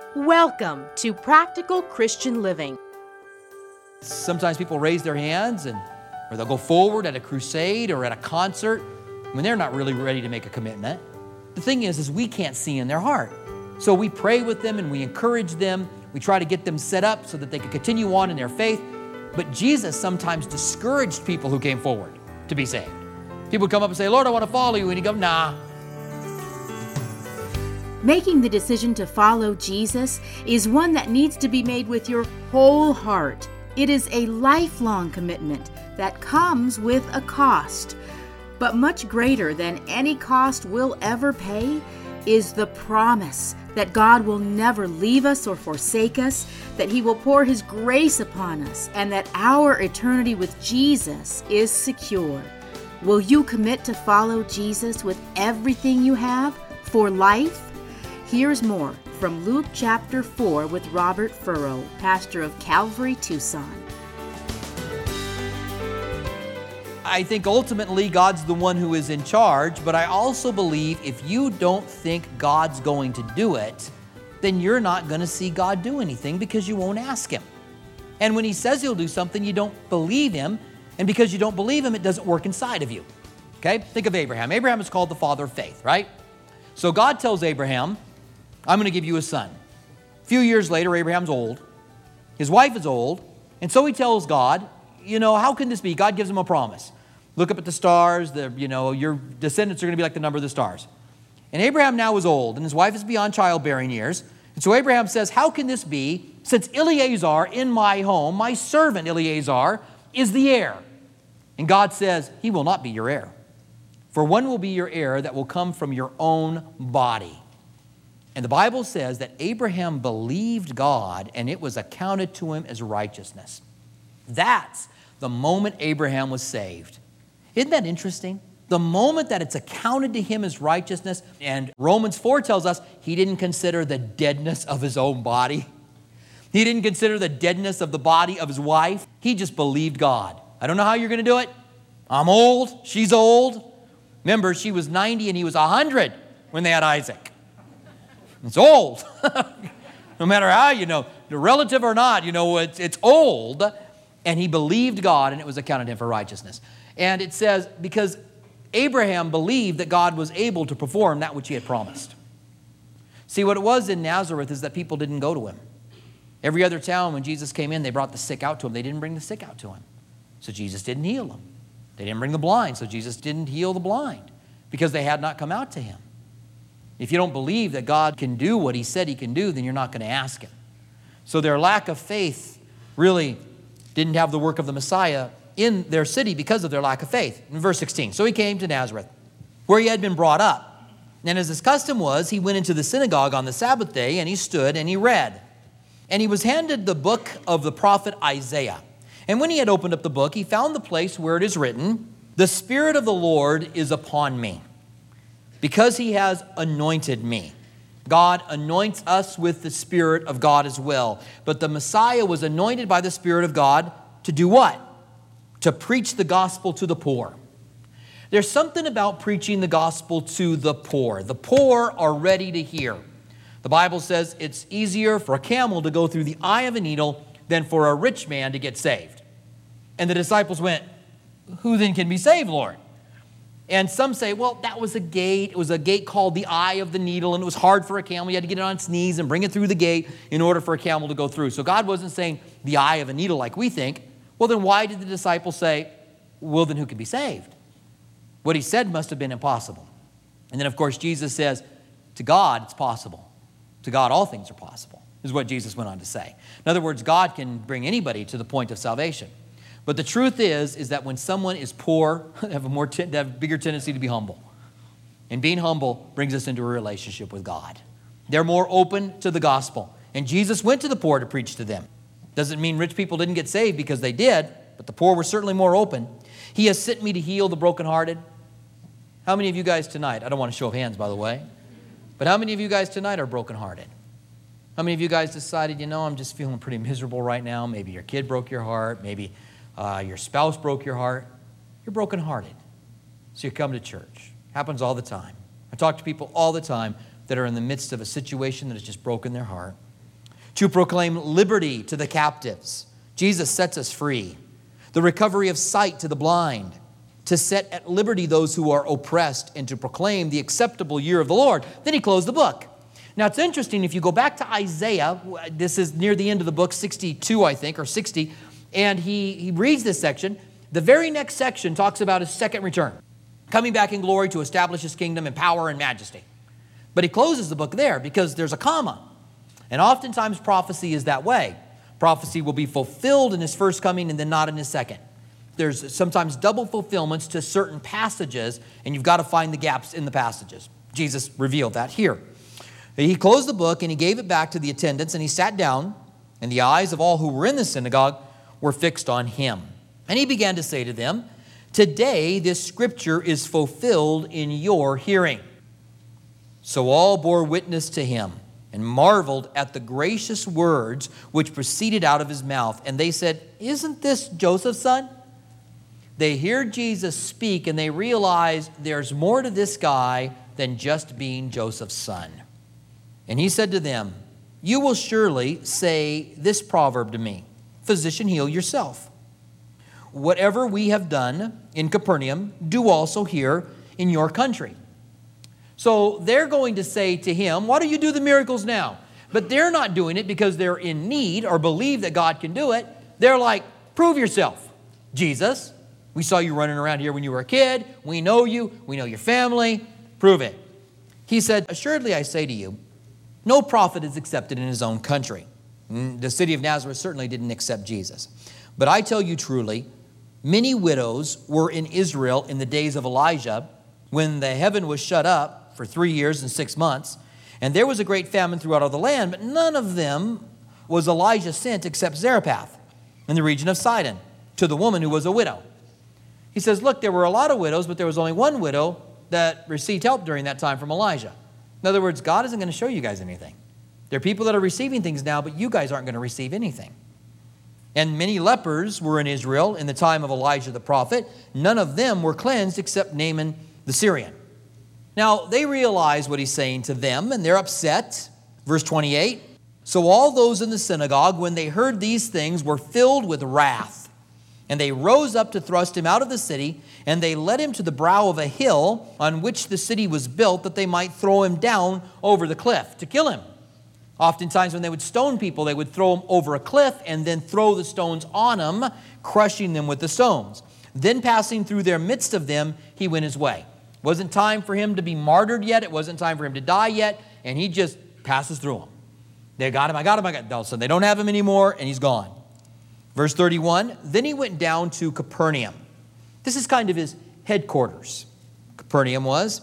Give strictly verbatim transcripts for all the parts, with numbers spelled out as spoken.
Welcome to Practical Christian Living. Sometimes people raise their hands and or they'll go forward at a crusade or at a concert when they're not really ready to make a commitment. The thing is, is we can't see in their heart. So we pray with them and we encourage them. We try to get them set up so that they can continue on in their faith. But Jesus sometimes discouraged people who came forward to be saved. People would come up and say, Lord, I want to follow you. And he'd go, nah. Making the decision to follow Jesus is one that needs to be made with your whole heart. It is a lifelong commitment that comes with a cost. But much greater than any cost we'll ever pay is the promise that God will never leave us or forsake us, that He will pour His grace upon us, and that our eternity with Jesus is secure. Will you commit to follow Jesus with everything you have for life? Here's more from Luke chapter four with Robert Furrow, pastor of Calvary, Tucson. I think ultimately God's the one who is in charge, but I also believe if you don't think God's going to do it, then you're not going to see God do anything because you won't ask Him. And when He says He'll do something, you don't believe Him, and because you don't believe Him, it doesn't work inside of you. Okay? Think of Abraham. Abraham is called the father of faith, right? So God tells Abraham, I'm going to give you a son. A few years later, Abraham's old. His wife is old. And so he tells God, you know, how can this be? God gives him a promise. Look up at the stars. The, you know, your descendants are going to be like the number of the stars. And Abraham now is old, and his wife is beyond childbearing years. And so Abraham says, how can this be, since Eliezer in my home, my servant Eliezer, is the heir? And God says, he will not be your heir. For one will be your heir that will come from your own body. And the Bible says that Abraham believed God and it was accounted to him as righteousness. That's the moment Abraham was saved. Isn't that interesting? The moment that it's accounted to him as righteousness, and Romans four tells us he didn't consider the deadness of his own body. He didn't consider the deadness of the body of his wife. He just believed God. I don't know how you're going to do it. I'm old. She's old. Remember, she was ninety and he was one hundred when they had Isaac. It's old. No matter how, you know, relative or not, you know, it's, it's old. And he believed God and it was accounted to him for righteousness. And it says, because Abraham believed that God was able to perform that which He had promised. See, what it was in Nazareth is that people didn't go to Him. Every other town, when Jesus came in, they brought the sick out to Him. They didn't bring the sick out to Him. So Jesus didn't heal them. They didn't bring the blind, so Jesus didn't heal the blind because they had not come out to Him. If you don't believe that God can do what He said He can do, then you're not going to ask Him. So their lack of faith really didn't have the work of the Messiah in their city because of their lack of faith. In verse sixteen, so He came to Nazareth, where He had been brought up. And as His custom was, He went into the synagogue on the Sabbath day, and He stood and He read. And He was handed the book of the prophet Isaiah. And when He had opened up the book, He found the place where it is written, the Spirit of the Lord is upon me, because He has anointed me. God anoints us with the Spirit of God as well. But the Messiah was anointed by the Spirit of God to do what? To preach the gospel to the poor. There's something about preaching the gospel to the poor. The poor are ready to hear. The Bible says it's easier for a camel to go through the eye of a needle than for a rich man to get saved. And the disciples went, who then can be saved, Lord? And some say, well, that was a gate. It was a gate called the eye of the needle, and it was hard for a camel. You had to get it on its knees and bring it through the gate in order for a camel to go through. So God wasn't saying the eye of a needle like we think. Well, then why did the disciples say, well, then who can be saved? What He said must have been impossible. And then, of course, Jesus says, to God, it's possible. To God, all things are possible, is what Jesus went on to say. In other words, God can bring anybody to the point of salvation. But the truth is, is that when someone is poor, they have a more te- they have a bigger tendency to be humble. And being humble brings us into a relationship with God. They're more open to the gospel. And Jesus went to the poor to preach to them. Doesn't mean rich people didn't get saved, because they did, but the poor were certainly more open. He has sent me to heal the brokenhearted. How many of you guys tonight, I don't want to show of hands, by the way, but how many of you guys tonight are brokenhearted? How many of you guys decided, you know, I'm just feeling pretty miserable right now? Maybe your kid broke your heart. Maybe uh, your spouse broke your heart. You're brokenhearted. So you come to church. Happens all the time. I talk to people all the time that are in the midst of a situation that has just broken their heart. to proclaim liberty to the captives. Jesus sets us free. The recovery of sight to the blind, to set at liberty those who are oppressed, and to proclaim the acceptable year of the Lord. Then he closed the book. Now it's interesting, if you go back to Isaiah, this is near the end of the book, sixty-two, I think, or sixty, and he, he reads this section. The very next section talks about his second return, coming back in glory to establish his kingdom in power and majesty. But he closes the book there because there's a comma. And oftentimes prophecy is that way. Prophecy will be fulfilled in his first coming and then not in his second. There's sometimes double fulfillments to certain passages, and you've got to find the gaps in the passages. Jesus revealed that here. He closed the book and he gave it back to the attendants, and he sat down, and the eyes of all who were in the synagogue were fixed on him. And he began to say to them, "Today this scripture is fulfilled in your hearing." So all bore witness to him and marveled at the gracious words which proceeded out of his mouth. And they said, "Isn't this Joseph's son?" They hear Jesus speak and they realize there's more to this guy than just being Joseph's son. And he said to them, "You will surely say this proverb to me, 'Physician, heal yourself. Whatever we have done in Capernaum, do also here in your country.'" So they're going to say to him, "Why don't you do the miracles now?" But they're not doing it because they're in need or believe that God can do it. They're like, "Prove yourself, Jesus. We saw you running around here when you were a kid. We know you. We know your family. Prove it." He said, "Assuredly I say to you, no prophet is accepted in his own country." The city of Nazareth certainly didn't accept Jesus. "But I tell you truly, many widows were in Israel in the days of Elijah, when the heaven was shut up for three years and six months, and there was a great famine throughout all the land, but none of them was Elijah sent except Zarephath in the region of Sidon, to the woman who was a widow." He says, look, there were a lot of widows, but there was only one widow that received help during that time from Elijah. In other words, God isn't going to show you guys anything. There are people that are receiving things now, but you guys aren't going to receive anything. And many lepers were in Israel in the time of Elijah the prophet. None of them were cleansed except Naaman the Syrian. Now, they realize what he's saying to them, and they're upset. Verse twenty-eight, "So all those in the synagogue, when they heard these things, were filled with wrath. And they rose up to thrust him out of the city, and they led him to the brow of a hill on which the city was built, that they might throw him down over the cliff to kill him." Oftentimes when they would stone people, they would throw them over a cliff and then throw the stones on them, crushing them with the stones. Then passing through their midst of them, he went his way. It wasn't time for him to be martyred yet. It wasn't time for him to die yet. And he just passes through them. They got him, I got him, I got him. So they don't have him anymore, and he's gone. Verse thirty-one, "Then he went down to Capernaum." This is kind of his headquarters. Capernaum was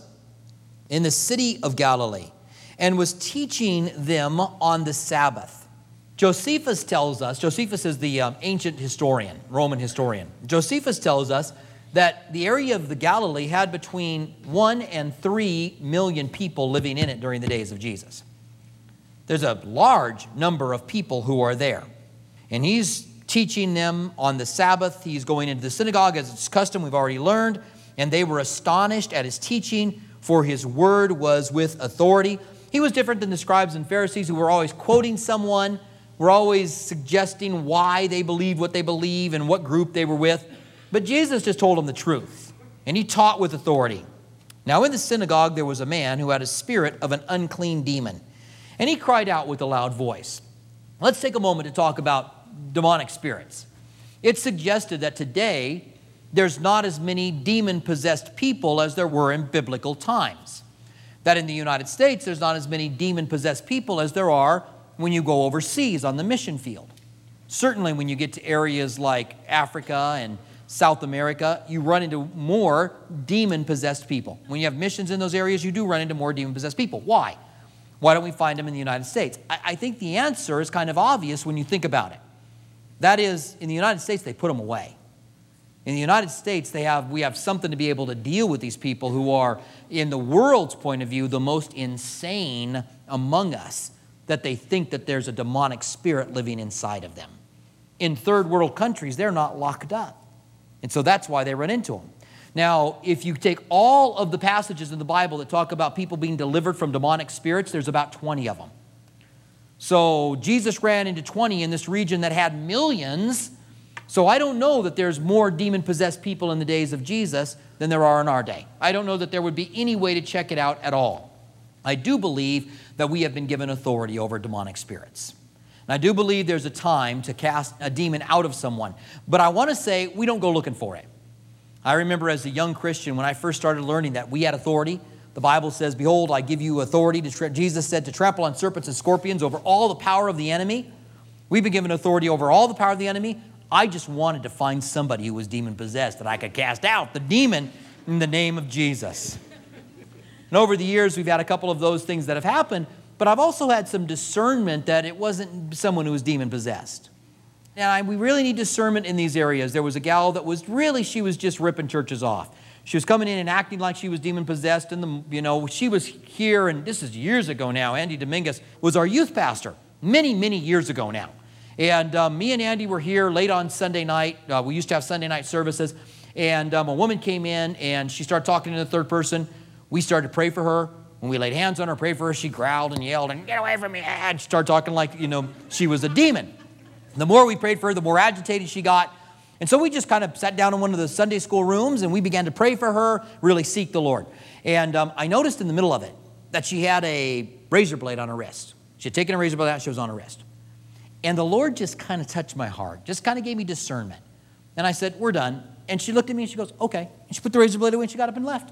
in the city of Galilee, and was teaching them on the Sabbath. Josephus tells us, Josephus is the um, ancient historian, Roman historian. Josephus tells us that the area of the Galilee had between one and three million people living in it during the days of Jesus. There's a large number of people who are there. And he's teaching them on the Sabbath. He's going into the synagogue as it's custom, we've already learned. And they were astonished at his teaching, for his word was with authority. He was different than the scribes and Pharisees, who were always quoting someone, were always suggesting why they believed what they believe and what group they were with. But Jesus just told them the truth, and he taught with authority. Now in the synagogue there was a man who had a spirit of an unclean demon, and he cried out with a loud voice. Let's take a moment to talk about demonic spirits. It's suggested that today there's not as many demon-possessed people as there were in biblical times. That in the United States, there's not as many demon-possessed people as there are when you go overseas on the mission field. Certainly when you get to areas like Africa and South America, you run into more demon-possessed people. When you have missions in those areas, you do run into more demon-possessed people. Why? Why don't we find them in the United States? I, I think the answer is kind of obvious when you think about it. That is, in the United States, they put them away. In the United States, they have, we have something to be able to deal with these people who are, in the world's point of view, the most insane among us, that they think that there's a demonic spirit living inside of them. In third world countries, they're not locked up. And so that's why they run into them. Now, if you take all of the passages in the Bible that talk about people being delivered from demonic spirits, there's about twenty of them. So Jesus ran into twenty in this region that had millions. So I don't know that there's more demon-possessed people in the days of Jesus than there are in our day. I don't know that there would be any way to check it out at all. I do believe that we have been given authority over demonic spirits. And I do believe there's a time to cast a demon out of someone. But I want to say we don't go looking for it. I remember as a young Christian when I first started learning that we had authority. The Bible says, behold, I give you authority. To tra- Jesus said to trample on serpents and scorpions over all the power of the enemy. We've been given authority over all the power of the enemy. I just wanted to find somebody who was demon-possessed that I could cast out the demon in the name of Jesus. And over the years, we've had a couple of those things that have happened, but I've also had some discernment that it wasn't someone who was demon-possessed. And I, we really need discernment in these areas. There was a gal that was really, she was just ripping churches off. She was coming in and acting like she was demon-possessed, and the, you know, she was here, and this is years ago now. Andy Dominguez was our youth pastor many, many years ago now. And um, me and Andy were here late on Sunday night. Uh, we used to have Sunday night services. And um, a woman came in, and she started talking in the third person. We started to pray for her. When we laid hands on her, prayed for her, she growled and yelled, and get away from me. And she started talking like, you know, she was a demon. The more we prayed for her, the more agitated she got. And so we just kind of sat down in one of the Sunday school rooms, and we began to pray for her, really seek the Lord. And um, I noticed in the middle of it that she had a razor blade on her wrist. She had taken a razor blade out, she was on her wrist. And the Lord just kind of touched my heart, just kind of gave me discernment. And I said, we're done. And she looked at me and she goes, okay. And she put the razor blade away and she got up and left.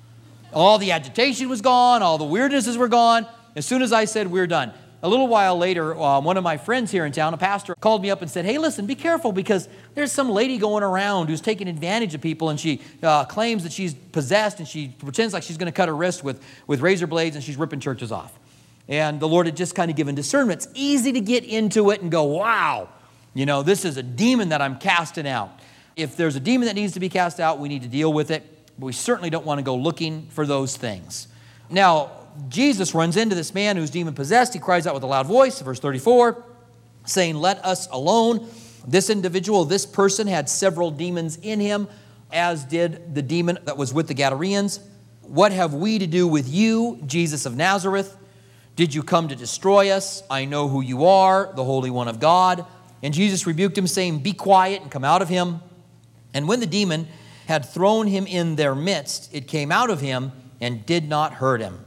All the agitation was gone. All the weirdnesses were gone. As soon as I said, we're done. A little while later, uh, one of my friends here in town, a pastor, called me up and said, hey, listen, be careful because there's some lady going around who's taking advantage of people, and she uh, claims that she's possessed, and she pretends like she's going to cut her wrist with, with razor blades, and she's ripping churches off. And the Lord had just kind of given discernment. It's easy to get into it and go, wow, you know, this is a demon that I'm casting out. If there's a demon that needs to be cast out, we need to deal with it. But we certainly don't want to go looking for those things. Now, Jesus runs into this man who's demon-possessed. He cries out with a loud voice, verse thirty-four, saying, let us alone. This individual, this person had several demons in him, as did the demon that was with the Gadareans. What have we to do with you, Jesus of Nazareth? Did you come to destroy us? I know who you are, the Holy One of God. And Jesus rebuked him, saying, be quiet and come out of him. And when the demon had thrown him in their midst, it came out of him and did not hurt him.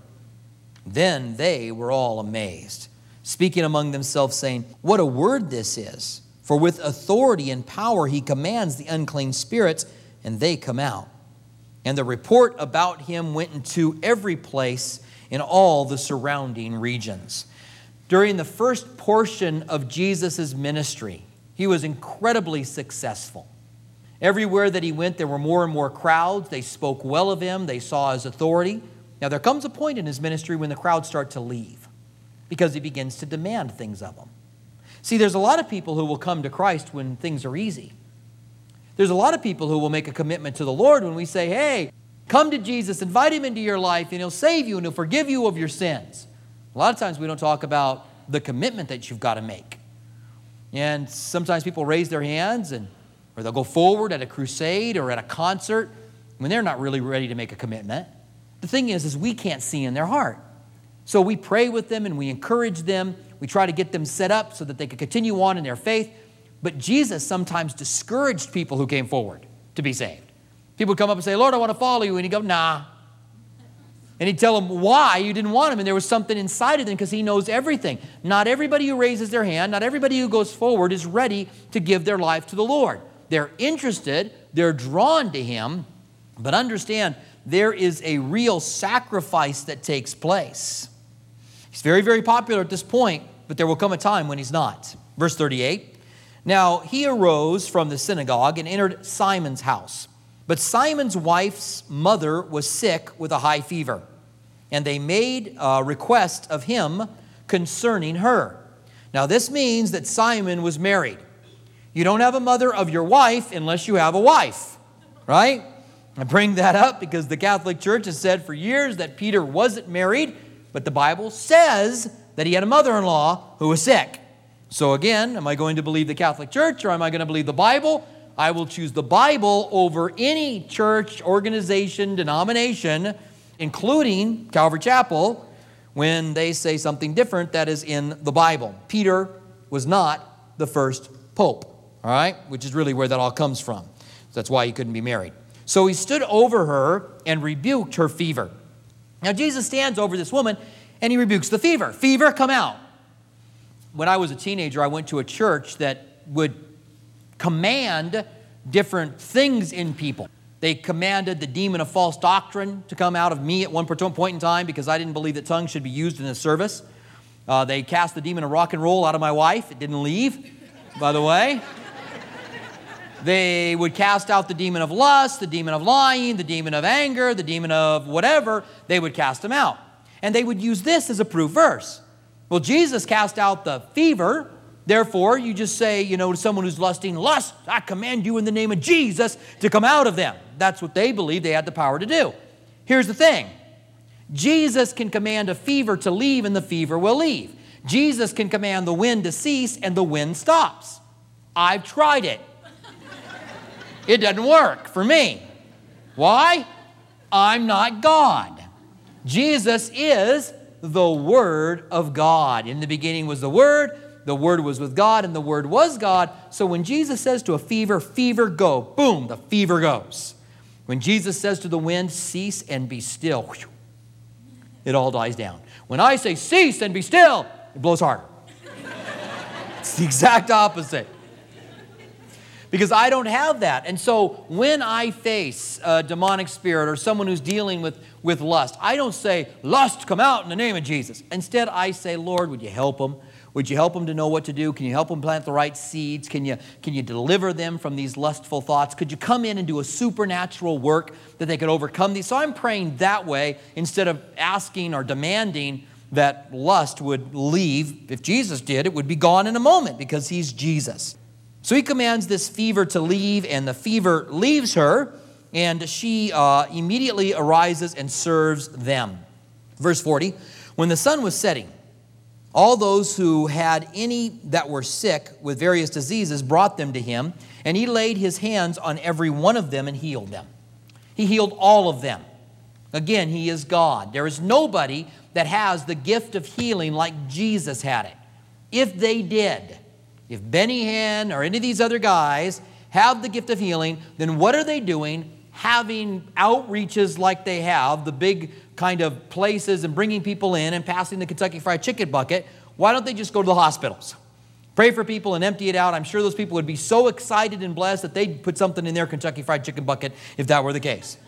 Then they were all amazed, speaking among themselves, saying, what a word this is! For with authority and power he commands the unclean spirits, and they come out. And the report about him went into every place in all the surrounding regions. During the first portion of Jesus' ministry, he was incredibly successful. Everywhere that he went, there were more and more crowds. They spoke well of him. They saw his authority. Now, there comes a point in his ministry when the crowds start to leave because he begins to demand things of them. See, there's a lot of people who will come to Christ when things are easy. There's a lot of people who will make a commitment to the Lord when we say, hey, come to Jesus, invite him into your life, and he'll save you and he'll forgive you of your sins. A lot of times we don't talk about the commitment that you've got to make. And sometimes people raise their hands and or they'll go forward at a crusade or at a concert when they're not really ready to make a commitment. The thing is, is we can't see in their heart. So we pray with them and we encourage them. We try to get them set up so that they can continue on in their faith. But Jesus sometimes discouraged people who came forward to be saved. People would come up and say, Lord, I want to follow you. And he'd go, nah. And he'd tell them why you didn't want him. And there was something inside of them because he knows everything. Not everybody who raises their hand, not everybody who goes forward is ready to give their life to the Lord. They're interested, they're drawn to him, but understand there is a real sacrifice that takes place. He's very, very popular at this point, but there will come a time when he's not. Verse thirty-eight, now he arose from the synagogue and entered Simon's house. But Simon's wife's mother was sick with a high fever, and they made a request of him concerning her. Now this means that Simon was married. You don't have a mother of your wife unless you have a wife, right? I bring that up because the Catholic Church has said for years that Peter wasn't married, but the Bible says that he had a mother-in-law who was sick. So again, am I going to believe the Catholic Church or am I going to believe the Bible? I will choose the Bible over any church, organization, denomination, including Calvary Chapel, when they say something different that is in the Bible. Peter was not the first pope, all right, which is really where that all comes from. That's why he couldn't be married. So he stood over her and rebuked her fever. Now Jesus stands over this woman and he rebukes the fever. Fever, come out. When I was a teenager, I went to a church that would command different things in people. They commanded the demon of false doctrine to come out of me at one point in time because I didn't believe that tongues should be used in a service. Uh, they cast the demon of rock and roll out of my wife. It didn't leave, by the way. They would cast out the demon of lust, the demon of lying, the demon of anger, the demon of whatever. They would cast them out. And they would use this as a proof verse. Well, Jesus cast out the fever. Therefore, you just say, you know, to someone who's lusting, lust, I command you in the name of Jesus to come out of them. That's what they believed they had the power to do. Here's the thing. Jesus can command a fever to leave and the fever will leave. Jesus can command the wind to cease and the wind stops. I've tried it. It doesn't work for me. Why? I'm not God. Jesus is the Word of God. In the beginning was the Word. The Word was with God, and the Word was God. So when Jesus says to a fever, fever, go, boom, the fever goes. When Jesus says to the wind, cease and be still, whew, it all dies down. When I say cease and be still, it blows harder. It's the exact opposite. Because I don't have that. And so when I face a demonic spirit or someone who's dealing with, with lust, I don't say, lust, come out in the name of Jesus. Instead, I say, Lord, would you help them? Would you help them to know what to do? Can you help them plant the right seeds? Can you, can you deliver them from these lustful thoughts? Could you come in and do a supernatural work that they could overcome these? So I'm praying that way instead of asking or demanding that lust would leave. If Jesus did, it would be gone in a moment because he's Jesus. So he commands this fever to leave, and the fever leaves her, and she uh, immediately arises and serves them. Verse forty, when the sun was setting, all those who had any that were sick with various diseases brought them to him, and he laid his hands on every one of them and healed them. He healed all of them. Again, he is God. There is nobody that has the gift of healing like Jesus had it. If they did, if Benny Hinn or any of these other guys have the gift of healing, then what are they doing having outreaches like they have, the big kind of places and bringing people in and passing the Kentucky Fried Chicken bucket? Why don't they just go to the hospitals? Pray for people and empty it out. I'm sure those people would be so excited and blessed that they'd put something in their Kentucky Fried Chicken bucket if that were the case.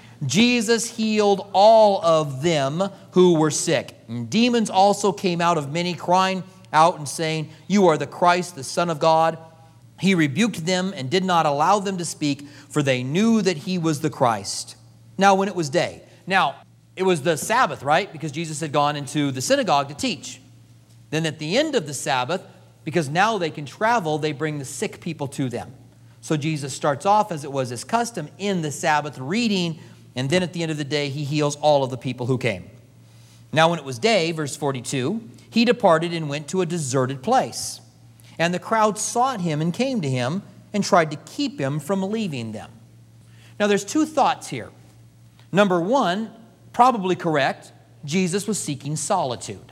Jesus healed all of them who were sick. And demons also came out of many, crying out and saying, you are the Christ, the Son of God. He rebuked them and did not allow them to speak, for they knew that he was the Christ. Now, when it was day. Now, it was the Sabbath, right? Because Jesus had gone into the synagogue to teach. Then at the end of the Sabbath, because now they can travel, they bring the sick people to them. So Jesus starts off, as it was his custom, in the Sabbath reading, and then at the end of the day, he heals all of the people who came. Now, when it was day, verse forty-two, he departed and went to a deserted place. And the crowd sought him and came to him and tried to keep him from leaving them. Now, there's two thoughts here. Number one, probably correct, Jesus was seeking solitude.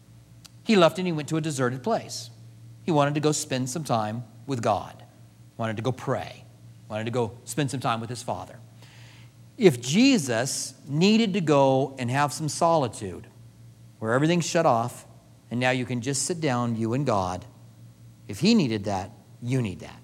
He left and he went to a deserted place. He wanted to go spend some time with God. Wanted to go pray. Wanted to go spend some time with his Father. If Jesus needed to go and have some solitude, where everything's shut off, and now you can just sit down, you and God, if he needed that, you need that.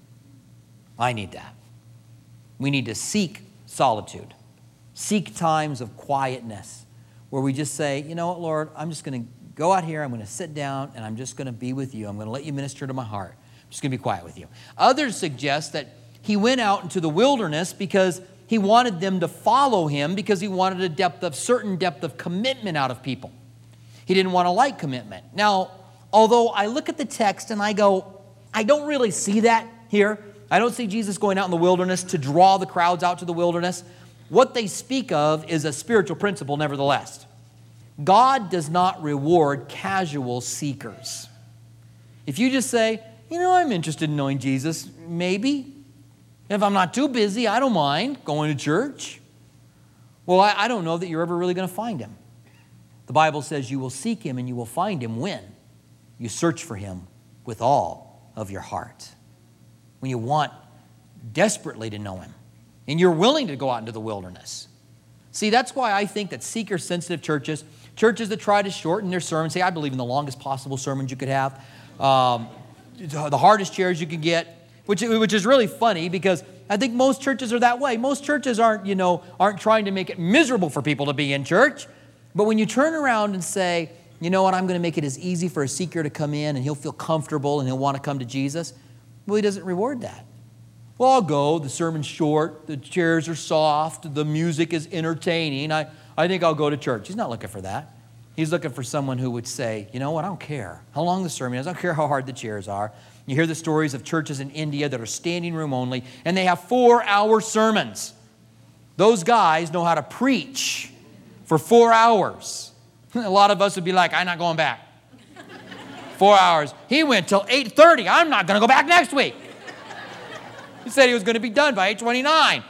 I need that. We need to seek solitude. Seek times of quietness where we just say, you know what, Lord, I'm just going to go out here, I'm going to sit down, and I'm just going to be with you. I'm going to let you minister to my heart. I'm just going to be quiet with you. Others suggest that he went out into the wilderness because he wanted them to follow him, because he wanted a depth of certain depth of commitment out of people. He didn't want a light commitment. Now, although I look at the text and I go, I don't really see that here. I don't see Jesus going out in the wilderness to draw the crowds out to the wilderness. What they speak of is a spiritual principle, nevertheless. God does not reward casual seekers. If you just say, you know, I'm interested in knowing Jesus, maybe. If I'm not too busy, I don't mind going to church. Well, I, I don't know that you're ever really going to find him. The Bible says you will seek him and you will find him when you search for him with all of your heart. When you want desperately to know him and you're willing to go out into the wilderness. See, that's why I think that seeker-sensitive churches, churches that try to shorten their sermons, say, I believe in the longest possible sermons you could have, um, the hardest chairs you can get, which, which is really funny because I think most churches are that way. Most churches aren't, you know, aren't trying to make it miserable for people to be in church. But when you turn around and say, you know what, I'm going to make it as easy for a seeker to come in and he'll feel comfortable and he'll want to come to Jesus, well, he doesn't reward that. Well, I'll go, the sermon's short, the chairs are soft, the music is entertaining, I, I think I'll go to church. He's not looking for that. He's looking for someone who would say, you know what, I don't care how long the sermon is, I don't care how hard the chairs are. You hear the stories of churches in India that are standing room only, and they have four-hour sermons. Those guys know how to preach for four hours. A lot of us would be like, I'm not going back. Four hours. He went till eight thirty. I'm not going to go back next week. He said he was going to be done by eight twenty-nine.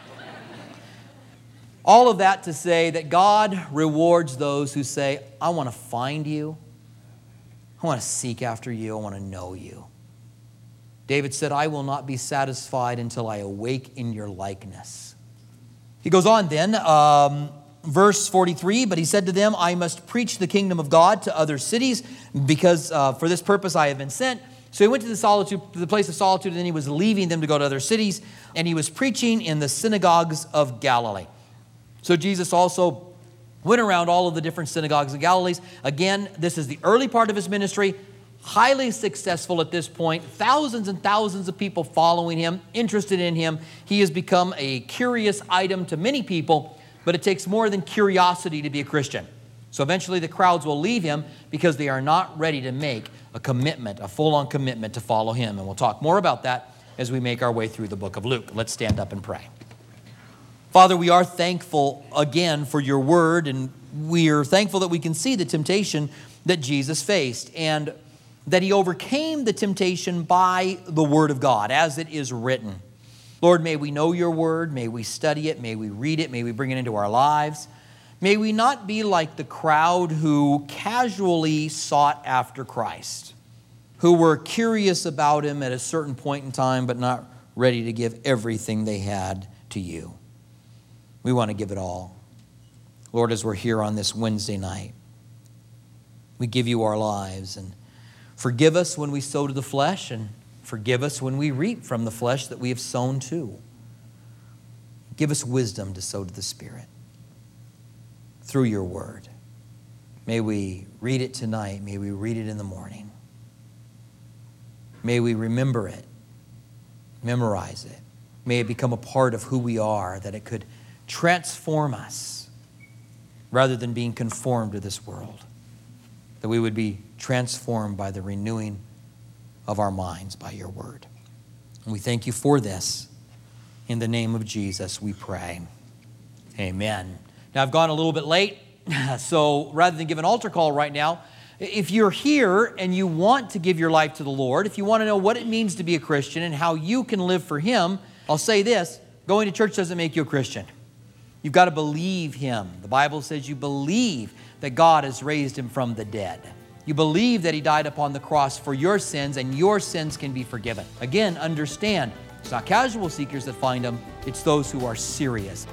All of that to say that God rewards those who say, I want to find you. I want to seek after you. I want to know you. David said, I will not be satisfied until I awake in your likeness. He goes on then, um, verse forty-three, but he said to them, I must preach the kingdom of God to other cities because uh, for this purpose I have been sent. So he went to the solitude, to the place of solitude, and then he was leaving them to go to other cities, and he was preaching in the synagogues of Galilee. So Jesus also went around all of the different synagogues of Galilee. Again, this is the early part of his ministry, highly successful at this point, thousands and thousands of people following him, interested in him. He has become a curious item to many people, but it takes more than curiosity to be a Christian. So eventually the crowds will leave him because they are not ready to make a commitment, a full-on commitment to follow him. And we'll talk more about that as we make our way through the book of Luke. Let's stand up and pray. Father, we are thankful again for your word, and we are thankful that we can see the temptation that Jesus faced and that he overcame the temptation by the word of God, as it is written. Lord, may we know your word, may we study it, may we read it, may we bring it into our lives. May we not be like the crowd who casually sought after Christ, who were curious about him at a certain point in time, but not ready to give everything they had to you. We want to give it all. Lord, as we're here on this Wednesday night, we give you our lives, and forgive us when we sow to the flesh, and forgive us when we reap from the flesh that we have sown to. Give us wisdom to sow to the Spirit through your word. May we read it tonight. May we read it in the morning. May we remember it, memorize it. May it become a part of who we are, that it could transform us rather than being conformed to this world. That we would be transformed by the renewing of our minds by your word. And we thank you for this. In the name of Jesus, we pray. Amen. Now, I've gone a little bit late, so rather than give an altar call right now, if you're here and you want to give your life to the Lord, if you want to know what it means to be a Christian and how you can live for him, I'll say this: going to church doesn't make you a Christian. You've got to believe him. The Bible says you believe that God has raised him from the dead. You believe that he died upon the cross for your sins, and your sins can be forgiven. Again, understand, it's not casual seekers that find him, it's those who are serious.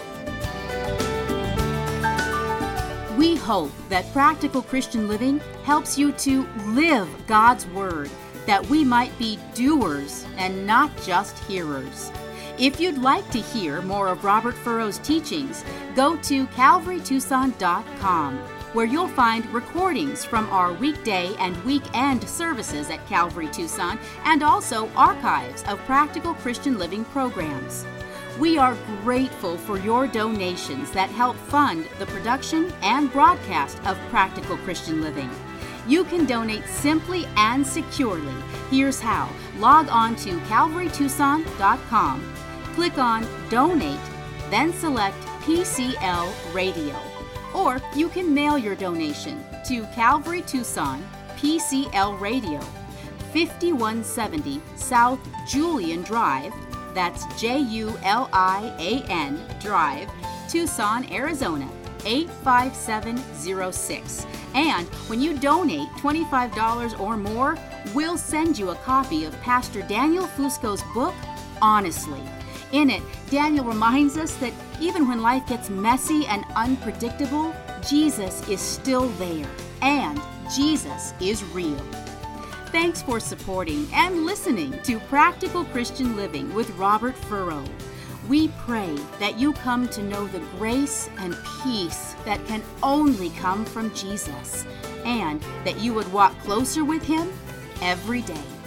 We hope that Practical Christian Living helps you to live God's Word, that we might be doers and not just hearers. If you'd like to hear more of Robert Furrow's teachings, go to calvary tucson dot com, where you'll find recordings from our weekday and weekend services at Calvary Tucson, and also archives of Practical Christian Living programs. We are grateful for your donations that help fund the production and broadcast of Practical Christian Living. You can donate simply and securely. Here's how. Log on to calvary tucson dot com. Click on Donate, then select P C L Radio. Or you can mail your donation to Calvary Tucson, P C L Radio, fifty-one seventy South Julian Drive, that's J U L I A N Drive, Tucson, Arizona, eight five seven zero six. And when you donate twenty-five dollars or more, we'll send you a copy of Pastor Daniel Fusco's book, Honestly. In it, Daniel reminds us that even when life gets messy and unpredictable, Jesus is still there, and Jesus is real. Thanks for supporting and listening to Practical Christian Living with Robert Furrow. We pray that you come to know the grace and peace that can only come from Jesus, and that you would walk closer with Him every day.